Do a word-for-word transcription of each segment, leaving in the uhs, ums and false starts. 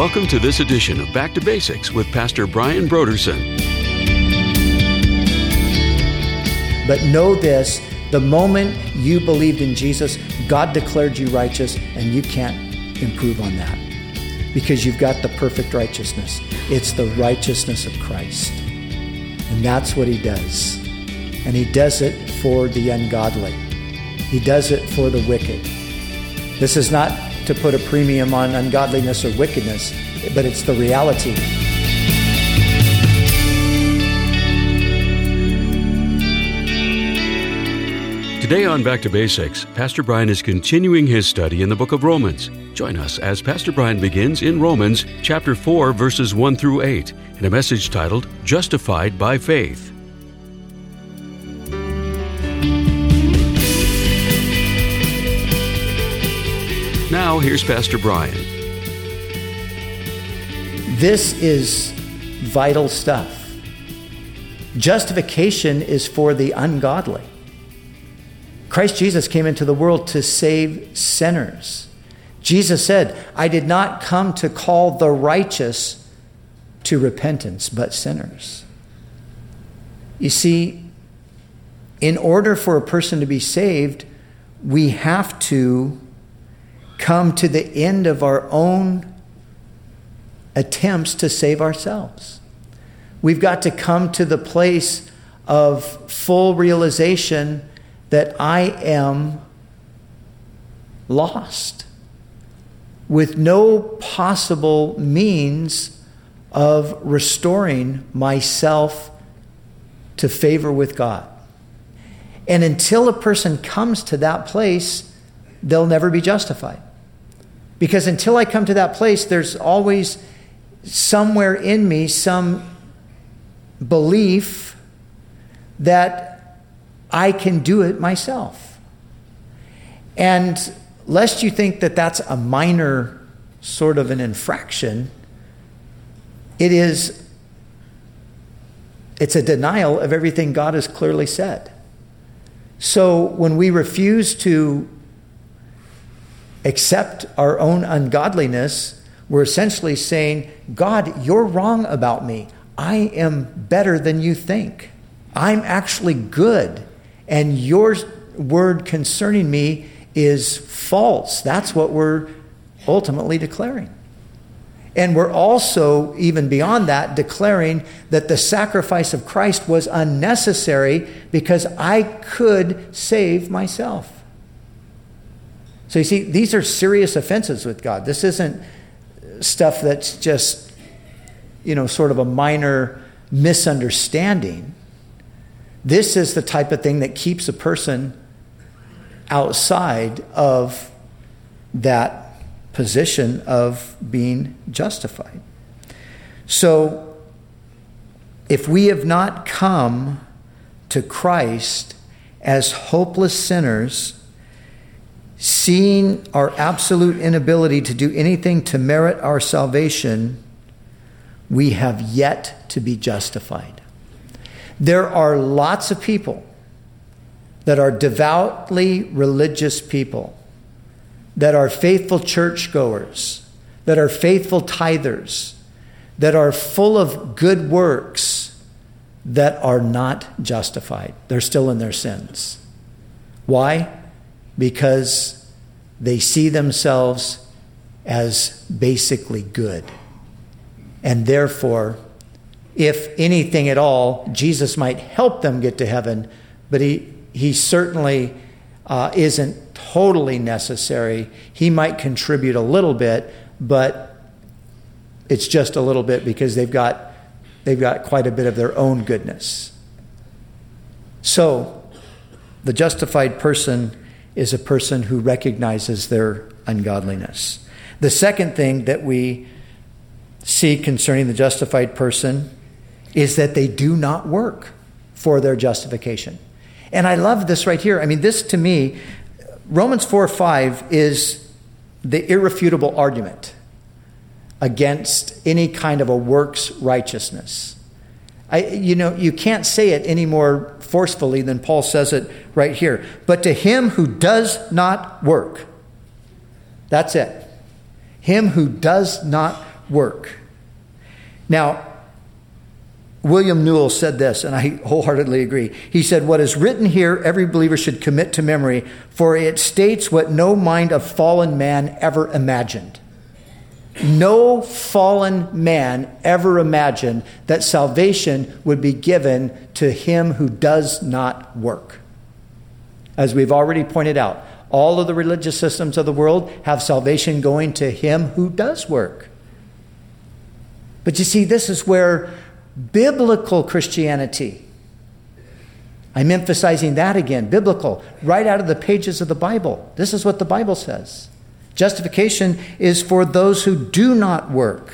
Welcome to this edition of Back to Basics with Pastor Brian Broderson. But know this, the moment you believed in Jesus, God declared you righteous, and you can't improve on that because you've got the perfect righteousness. It's the righteousness of Christ. And that's what he does. And he does it for the ungodly. He does it for the wicked. This is not to put a premium on ungodliness or wickedness, but it's the reality. Today on Back to Basics, Pastor Brian is continuing his study in the book of Romans. Join us as Pastor Brian begins in Romans chapter four, verses one through eight, in a message titled, Justified by Faith. Now, here's Pastor Brian. This is vital stuff. Justification is for the ungodly. Christ Jesus came into the world to save sinners. Jesus said, I did not come to call the righteous to repentance, but sinners. You see, in order for a person to be saved, we have to come to the end of our own attempts to save ourselves. We've got to come to the place of full realization that I am lost with no possible means of restoring myself to favor with God. And until a person comes to that place, they'll never be justified. Because until I come to that place, there's always somewhere in me some belief that I can do it myself. And lest you think that that's a minor sort of an infraction, it is, it's a denial of everything God has clearly said. So when we refuse to accept our own ungodliness, we're essentially saying, God, you're wrong about me. I am better than you think. I'm actually good. And your word concerning me is false. That's what we're ultimately declaring. And we're also, even beyond that, declaring that the sacrifice of Christ was unnecessary because I could save myself. So you see, these are serious offenses with God. This isn't stuff that's just, you know, sort of a minor misunderstanding. This is the type of thing that keeps a person outside of that position of being justified. So, if we have not come to Christ as hopeless sinners, seeing our absolute inability to do anything to merit our salvation, we have yet to be justified. There are lots of people that are devoutly religious people, that are faithful churchgoers, that are faithful tithers, that are full of good works, that are not justified. They're still in their sins. Why? Because they see themselves as basically good. And therefore, if anything at all, Jesus might help them get to heaven, but he, he certainly uh, isn't totally necessary. He might contribute a little bit, but it's just a little bit because they've got they've got quite a bit of their own goodness. So, the justified person is a person who recognizes their ungodliness. The second thing that we see concerning the justified person is that they do not work for their justification. And I love this right here. I mean, this to me, Romans four five is the irrefutable argument against any kind of a works righteousness. I, you know, you can't say it any more forcefully than Paul says it right here. But to him who does not work, that's it. Him who does not work. Now, William Newell said this, and I wholeheartedly agree. He said, what is written here, every believer should commit to memory, for it states what no mind of fallen man ever imagined. No fallen man ever imagined that salvation would be given to him who does not work. As we've already pointed out, all of the religious systems of the world have salvation going to him who does work. But you see, this is where biblical Christianity, I'm emphasizing that again, biblical, right out of the pages of the Bible. This is what the Bible says. Justification is for those who do not work.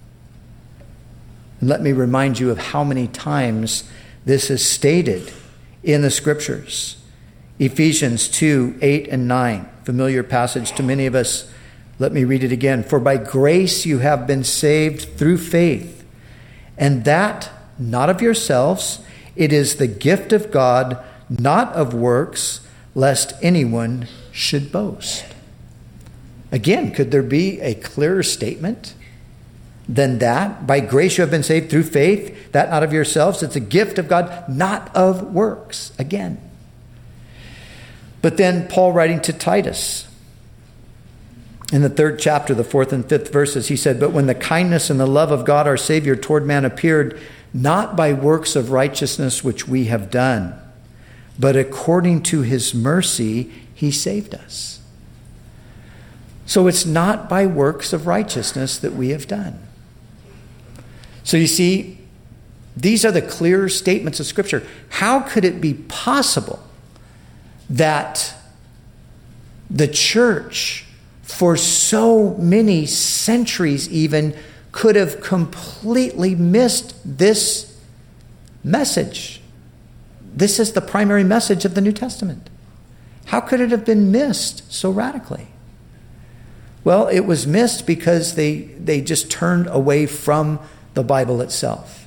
And let me remind you of how many times this is stated in the Scriptures. Ephesians two, eight and nine, familiar passage to many of us. Let me read it again. For by grace you have been saved through faith, and that not of yourselves, it is the gift of God, not of works, lest anyone should boast. Again, could there be a clearer statement than that? By grace you have been saved through faith, that not of yourselves, it's a gift of God, not of works. Again. But then Paul writing to Titus, in the third chapter, the fourth and fifth verses, he said, but when the kindness and the love of God our Savior toward man appeared, not by works of righteousness which we have done, but according to his mercy, he saved us. So it's not by works of righteousness that we have done. So you see, these are the clear statements of Scripture. How could it be possible that the church, for so many centuries even, could have completely missed this message? This is the primary message of the New Testament. How could it have been missed so radically? Well, it was missed because they, they just turned away from the Bible itself.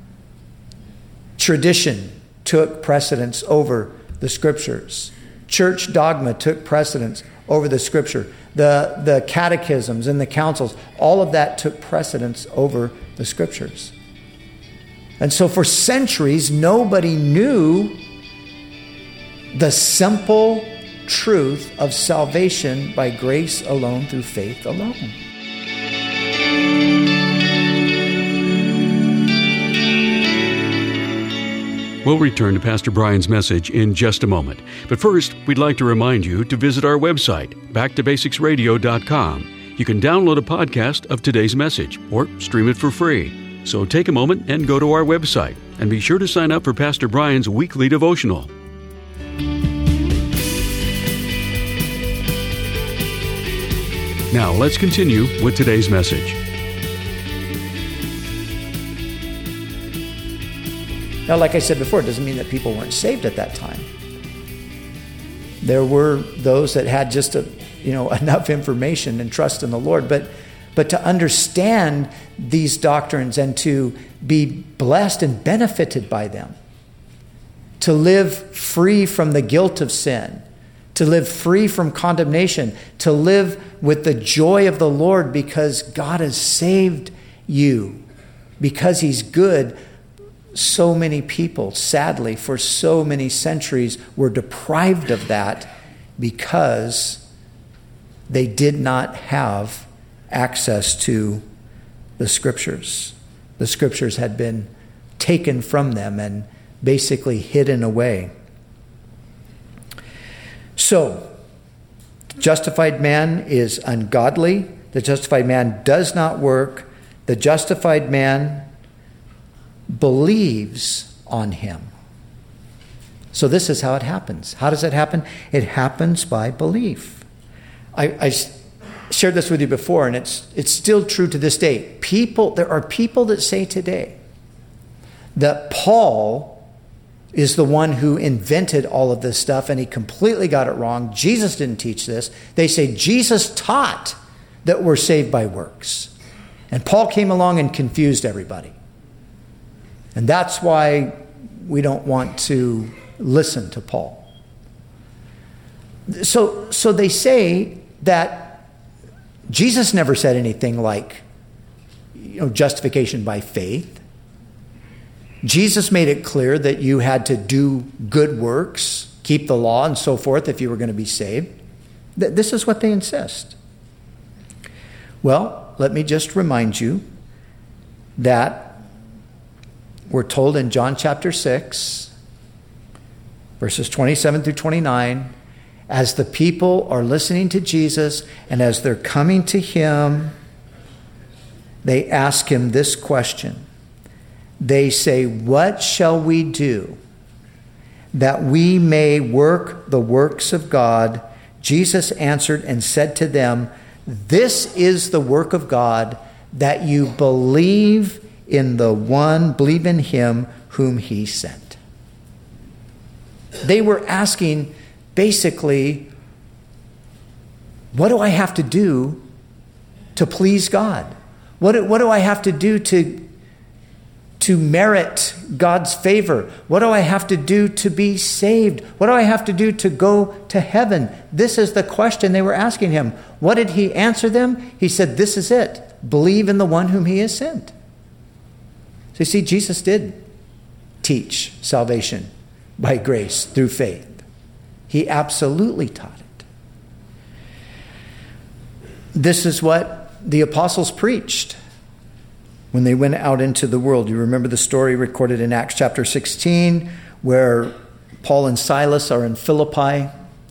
Tradition took precedence over the Scriptures. Church dogma took precedence over the Scripture. The, the catechisms and the councils, all of that took precedence over the Scriptures. And so for centuries, nobody knew the simple truth of salvation by grace alone, through faith alone. We'll return to Pastor Brian's message in just a moment. But first, we'd like to remind you to visit our website, back to basics radio dot com. You can download a podcast of today's message or stream it for free. So take a moment and go to our website. And be sure to sign up for Pastor Brian's weekly devotional. Now, let's continue with today's message. Now, like I said before, it doesn't mean that people weren't saved at that time. There were those that had just a, you know, enough information and trust in the Lord, but but to understand these doctrines and to be blessed and benefited by them, to live free from the guilt of sin, to live free from condemnation, to live with the joy of the Lord because God has saved you, because He's good. So many people, sadly, for so many centuries, were deprived of that because they did not have access to the Scriptures. The Scriptures had been taken from them and basically hidden away. So, the justified man is ungodly. The justified man does not work. The justified man believes on Him. So this is how it happens. How does it happen? It happens by belief. I, I shared this with you before, and it's it's still true to this day. People, there are people that say today that Paul is the one who invented all of this stuff, and he completely got it wrong. Jesus didn't teach this. They say Jesus taught that we're saved by works. And Paul came along and confused everybody. And that's why we don't want to listen to Paul. So, so they say that Jesus never said anything like, you know, justification by faith. Jesus made it clear that you had to do good works, keep the law and so forth if you were going to be saved. This is what they insist. Well, let me just remind you that we're told in John chapter six, verses twenty-seven through twenty-nine, as the people are listening to Jesus and as they're coming to him, they ask him this question. They say, "What shall we do that we may work the works of God?" Jesus answered and said to them, "This is the work of God, that you believe in the one, believe in him whom he sent." They were asking basically, what do I have to do to please God? What do, what do I have to do to, to merit God's favor? What do I have to do to be saved? What do I have to do to go to heaven? This is the question they were asking him. What did he answer them? He said, this is it. Believe in the one whom he has sent. So you see, Jesus did teach salvation by grace through faith. He absolutely taught it. This is what the apostles preached when they went out into the world. You remember the story recorded in Acts chapter sixteen, where Paul and Silas are in Philippi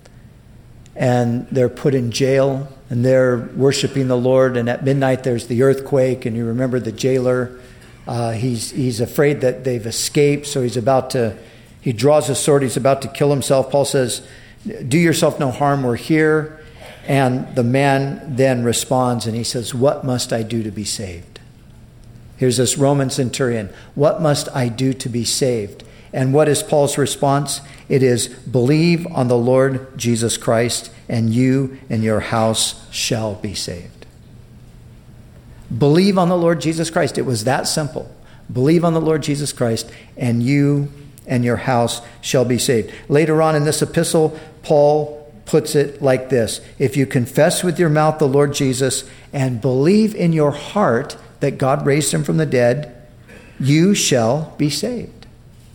and they're put in jail and they're worshiping the Lord. And at midnight there's the earthquake, and you remember the jailer. Uh, he's he's afraid that they've escaped, so he's about to, he draws a sword, he's about to kill himself. Paul says, "Do yourself no harm, we're here." And the man then responds and he says, "What must I do to be saved?" Here's this Roman centurion. What must I do to be saved? And what is Paul's response? It is, believe on the Lord Jesus Christ, and you and your house shall be saved. Believe on the Lord Jesus Christ. It was that simple. Believe on the Lord Jesus Christ, and you and your house shall be saved. Later on in this epistle, Paul puts it like this: if you confess with your mouth the Lord Jesus and believe in your heart that God raised him from the dead, you shall be saved.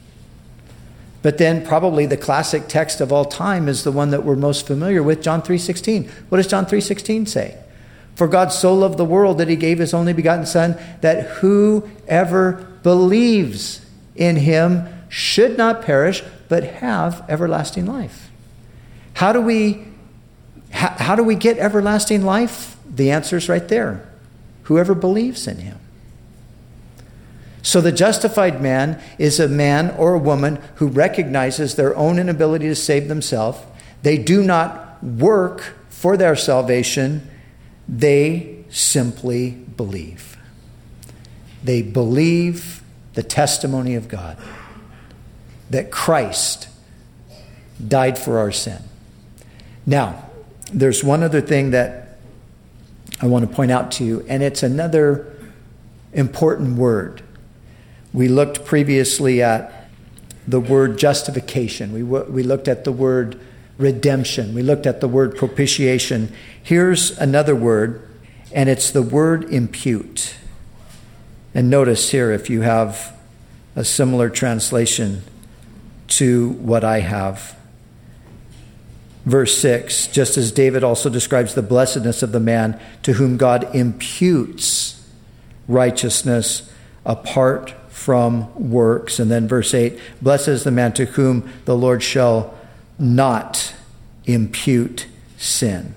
But then probably the classic text of all time is the one that we're most familiar with, John three sixteen. What does John three sixteen say? For God so loved the world that he gave his only begotten Son, that whoever believes in him should not perish, but have everlasting life. How do we, how, how do we get everlasting life? The answer is right there. Whoever believes in him. So the justified man is a man or a woman who recognizes their own inability to save themselves. They do not work for their salvation. They simply believe. They believe the testimony of God, that Christ died for our sin. Now, there's one other thing that I want to point out to you, and it's another important word. We looked previously at the word justification. We, we looked at the word redemption. We looked at the word propitiation. Here's another word, and it's the word impute. And notice here, if you have a similar translation to what I have. Verse six, just as David also describes the blessedness of the man to whom God imputes righteousness apart from works. And then verse eight, blessed is the man to whom the Lord shall not impute sin.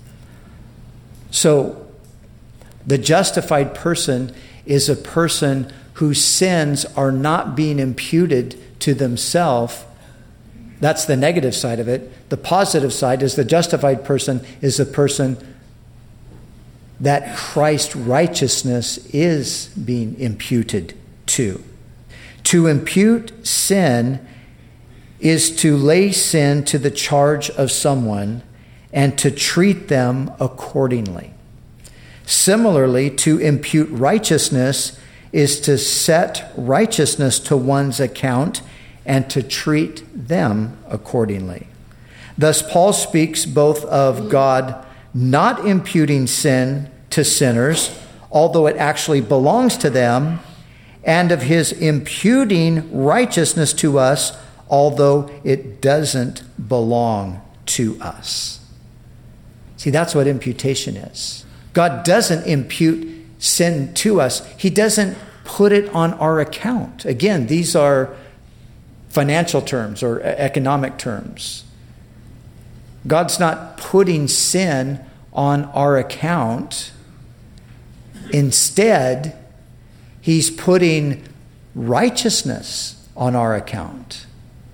So the justified person is a person whose sins are not being imputed to themselves. That's the negative side of it. The positive side is the justified person is a person that Christ's righteousness is being imputed to. To impute sin is to lay sin to the charge of someone and to treat them accordingly. Similarly, to impute righteousness is to set righteousness to one's account and to treat them accordingly. Thus, Paul speaks both of God not imputing sin to sinners, although it actually belongs to them, and of his imputing righteousness to us, although it doesn't belong to us. See, that's what imputation is. God doesn't impute sin to us. He doesn't put it on our account. Again, these are financial terms or economic terms. God's not putting sin on our account. Instead, he's putting righteousness on our account.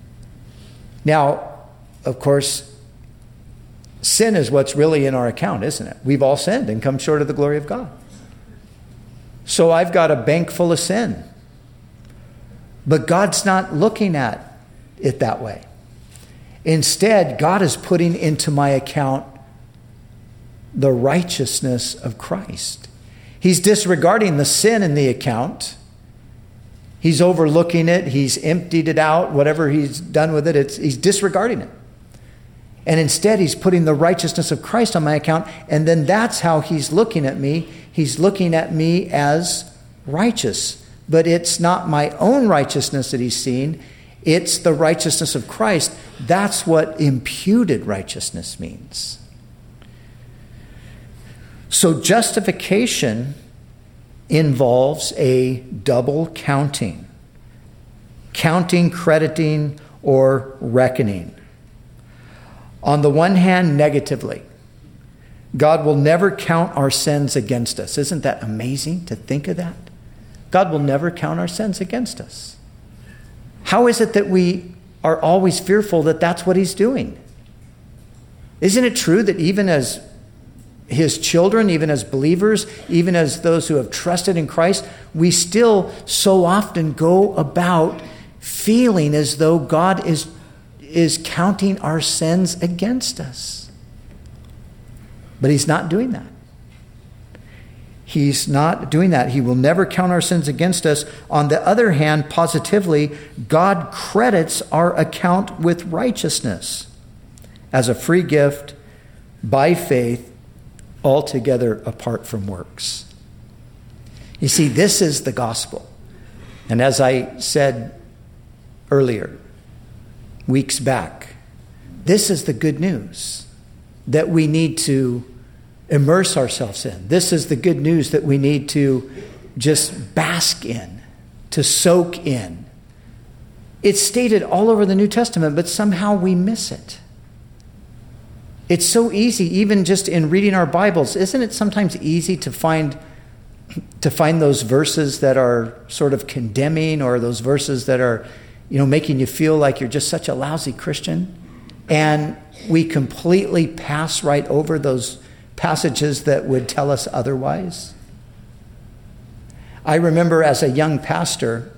Now, of course, sin is what's really in our account, isn't it? We've all sinned and come short of the glory of God. So I've got a bank full of sin. But God's not looking at it that way. Instead, God is putting into my account the righteousness of Christ. He's disregarding the sin in the account. He's overlooking it. He's emptied it out. Whatever he's done with it, it's, he's disregarding it. And instead, he's putting the righteousness of Christ on my account. And then that's how he's looking at me. He's looking at me as righteous. But it's not my own righteousness that he's seeing. It's the righteousness of Christ. That's what imputed righteousness means. So justification involves a double counting. Counting, crediting, or reckoning. On the one hand, negatively. God will never count our sins against us. Isn't that amazing to think of that? God will never count our sins against us. How is it that we are always fearful that that's what he's doing? Isn't it true that even as his children, even as believers, even as those who have trusted in Christ, we still so often go about feeling as though God is, is counting our sins against us. But he's not doing that. He's not doing that. He will never count our sins against us. On the other hand, positively, God credits our account with righteousness as a free gift by faith, altogether apart from works. You see, this is the gospel. And as I said earlier, weeks back, this is the good news that we need to immerse ourselves in. This is the good news that we need to just bask in, to soak in. It's stated all over the New Testament, but somehow we miss it. It's so easy, even just in reading our Bibles. Isn't it sometimes easy to find to find those verses that are sort of condemning, or those verses that are, you know, making you feel like you're just such a lousy Christian? And we completely pass right over those passages that would tell us otherwise. I remember as a young pastor,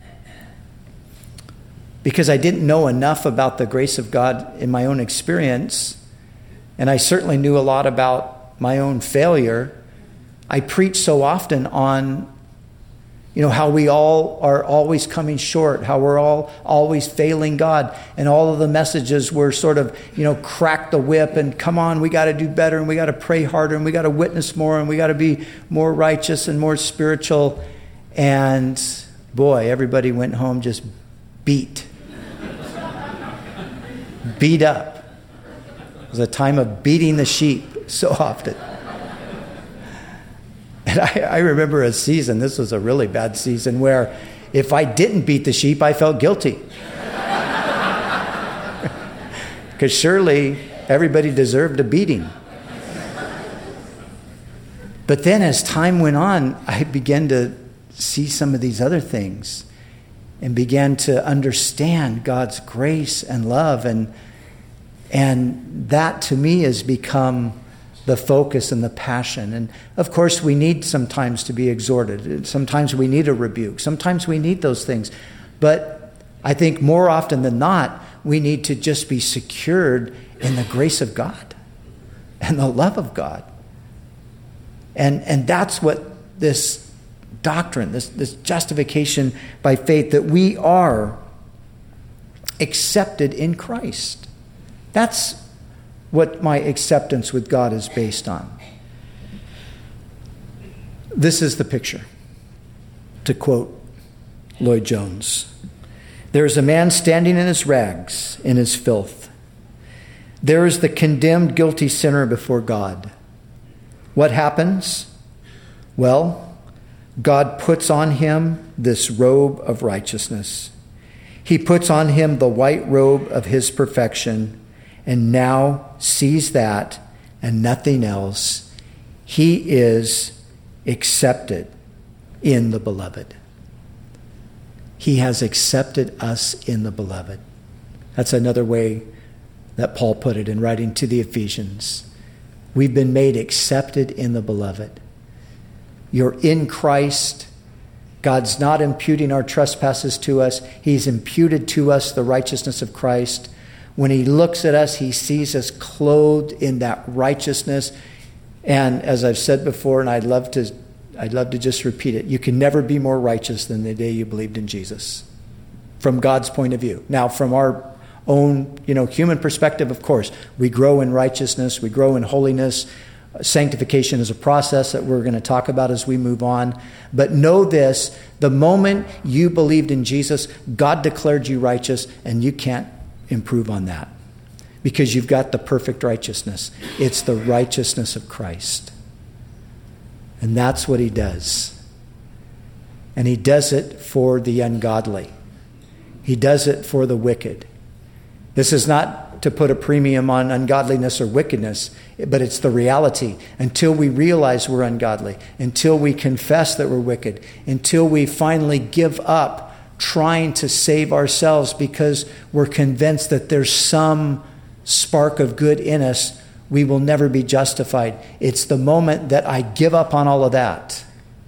because I didn't know enough about the grace of God in my own experience, and I certainly knew a lot about my own failure, I preached so often on, you know, how we all are always coming short, how we're all always failing God. And all of the messages were sort of, you know, crack the whip and come on, we got to do better, and we got to pray harder, and we got to witness more, and we got to be more righteous and more spiritual. And boy, everybody went home just beat. Beat up. It was a time of beating the sheep so often. And I, I remember a season, this was a really bad season, where if I didn't beat the sheep, I felt guilty. Because surely everybody deserved a beating. But then as time went on, I began to see some of these other things and began to understand God's grace and love. And, and that to me has become the focus and the passion. And of course, we need sometimes to be exhorted. Sometimes we need a rebuke. Sometimes we need those things. But I think more often than not, we need to just be secured in the grace of God and the love of God. And, and that's what this doctrine, this, this justification by faith, that we are accepted in Christ. That's what my acceptance with God is based on. This is the picture, to quote Lloyd Jones. There is a man standing in his rags, in his filth. There is the condemned, guilty sinner before God. What happens? Well, God puts on him this robe of righteousness. He puts on him the white robe of his perfection, and now sees that and nothing else. He is accepted in the beloved. He has accepted us in the beloved. That's another way that Paul put it in writing to the Ephesians. We've been made accepted in the beloved. You're in Christ. God's not imputing our trespasses to us. He's imputed to us the righteousness of Christ. When he looks at us, he sees us clothed in that righteousness. And as I've said before, and I'd love to I'd love to just repeat it, you can never be more righteous than the day you believed in Jesus, from God's point of view. Now, from our own, you know, human perspective, of course, we grow in righteousness, we grow in holiness. Sanctification is a process that we're going to talk about as we move on. But know this, the moment you believed in Jesus, God declared you righteous, and you can't improve on that because you've got the perfect righteousness. It's the righteousness of Christ. And that's what he does. And he does it for the ungodly. He does it for the wicked. This is not to put a premium on ungodliness or wickedness, but it's the reality. Until we realize we're ungodly, until we confess that we're wicked, until we finally give up trying to save ourselves because we're convinced that there's some spark of good in us, we will never be justified. It's the moment that I give up on all of that.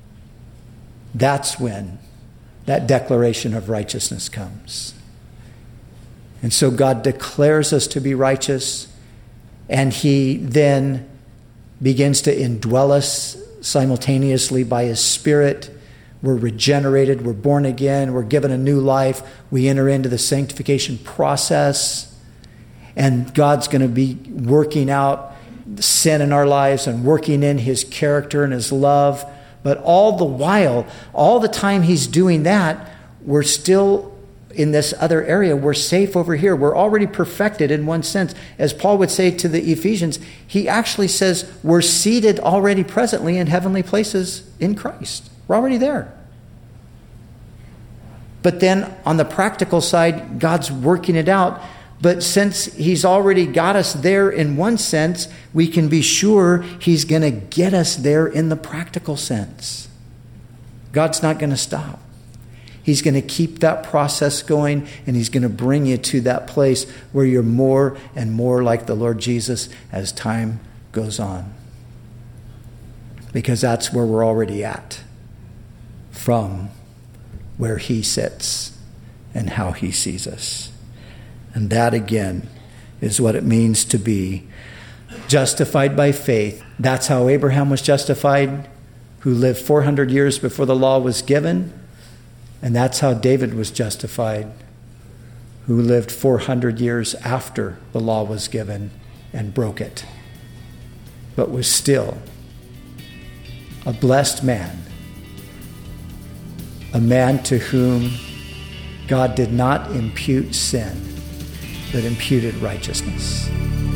That's when that declaration of righteousness comes. And so God declares us to be righteous, and he then begins to indwell us simultaneously by his Spirit. We're regenerated, we're born again, we're given a new life. We enter into the sanctification process. And God's going to be working out sin in our lives and working in his character and his love. But all the while, all the time he's doing that, we're still in this other area. We're safe over here. We're already perfected in one sense. As Paul would say to the Ephesians, he actually says we're seated already presently in heavenly places in Christ. We're already there. But then on the practical side, God's working it out. But since he's already got us there in one sense, we can be sure he's going to get us there in the practical sense. God's not going to stop. He's going to keep that process going, and he's going to bring you to that place where you're more and more like the Lord Jesus as time goes on. Because that's where we're already at, from where he sits and how he sees us. And that, again, is what it means to be justified by faith. That's how Abraham was justified, who lived four hundred years before the law was given. And that's how David was justified, who lived four hundred years after the law was given and broke it, but was still a blessed man, a man to whom God did not impute sin, but imputed righteousness.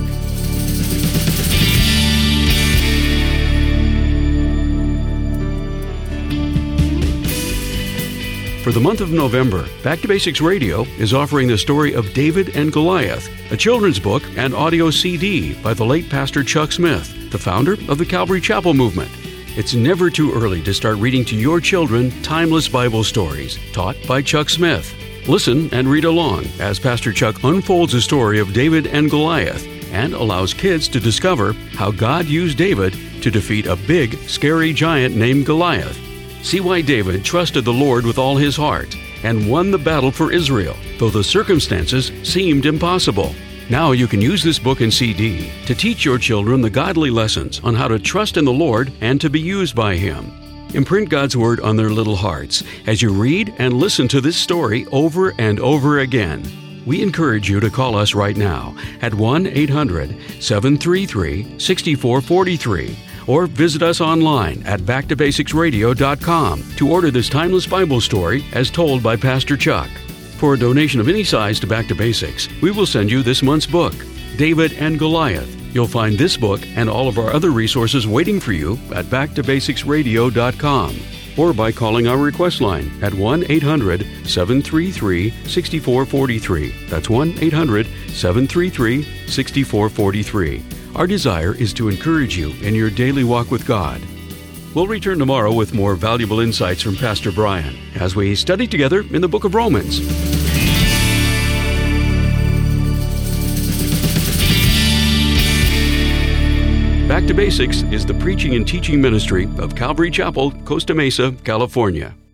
For the month of November, Back to Basics Radio is offering the story of David and Goliath, a children's book and audio C D by the late Pastor Chuck Smith, the founder of the Calvary Chapel movement. It's never too early to start reading to your children timeless Bible stories taught by Chuck Smith. Listen and read along as Pastor Chuck unfolds the story of David and Goliath and allows kids to discover how God used David to defeat a big, scary giant named Goliath. See why David trusted the Lord with all his heart and won the battle for Israel, though the circumstances seemed impossible. Now you can use this book and C D to teach your children the godly lessons on how to trust in the Lord and to be used by Him. Imprint God's Word on their little hearts as you read and listen to this story over and over again. We encourage you to call us right now at one eight hundred seven three three six four four three or visit us online at back to basics radio dot com to order this timeless Bible story as told by Pastor Chuck. For a donation of any size to Back to Basics, we will send you this month's book, David and Goliath. You'll find this book and all of our other resources waiting for you at back to basics radio dot com or by calling our request line at one eight hundred seven three three six four four three. That's one eight hundred seven three three six four four three. Our desire is to encourage you in your daily walk with God. We'll return tomorrow with more valuable insights from Pastor Brian as we study together in the book of Romans. Back to Basics is the preaching and teaching ministry of Calvary Chapel, Costa Mesa, California.